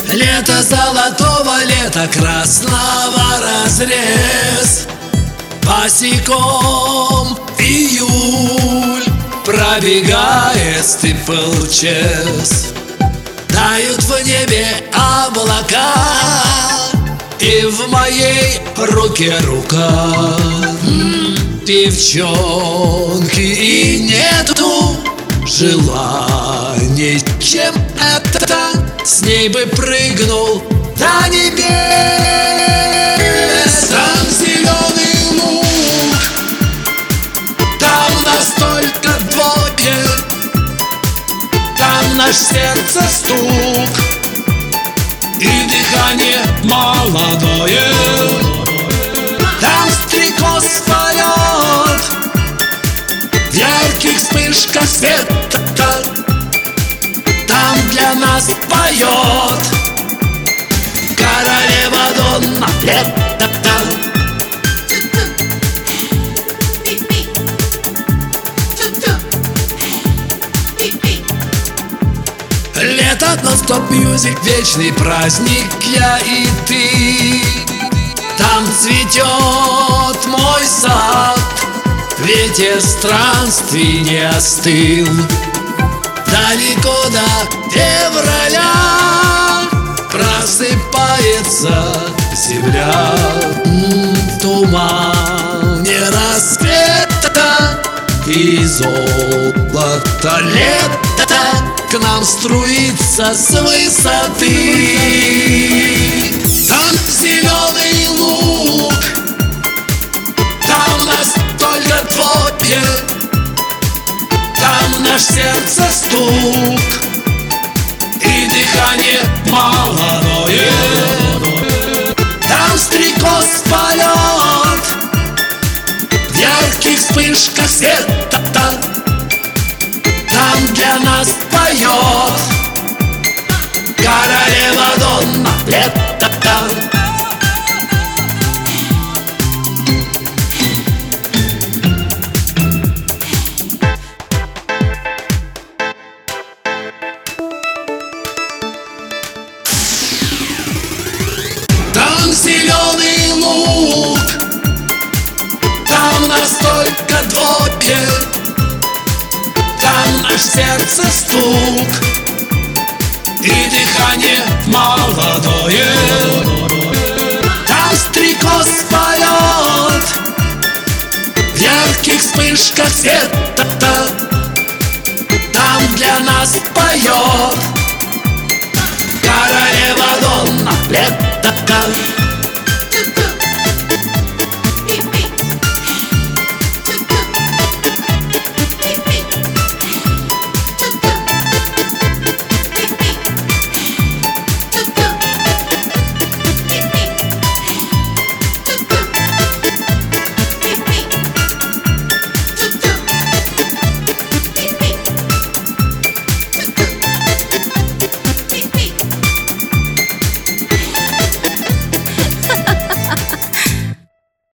Лето золотого, лета красного разрез. Босиком июль пробегает стиплчес. Тают в небе облака, и в моей руке рука девчонки, и нету желаний, чем это с ней бы прыгнул до небес. Там зеленый луг, там настолько двое, там наш сердце стук и дыхание молодое. Там стрекоз поет в ярких вспышках света, там для нас поет королева Донна лета. Лето, нон-стоп мьюзик, вечный праздник, я и ты. Там цветет мой сад, ветер странствий не остыл. Далеко до февраля просыпается земля. Туман не рассвета и золото лета к нам струится с высоты. Там зеленый луг, там настолько двое, там наш сердце стук и дыхание молодое. Там стрекоз поет в ярких вспышках света, там для нас поет королева Донна лета. Там зеленый луг, там настолько двое, там наш сердце стук и дыхание молодое. Там стрекоз поет в ярких вспышках света, там для нас поет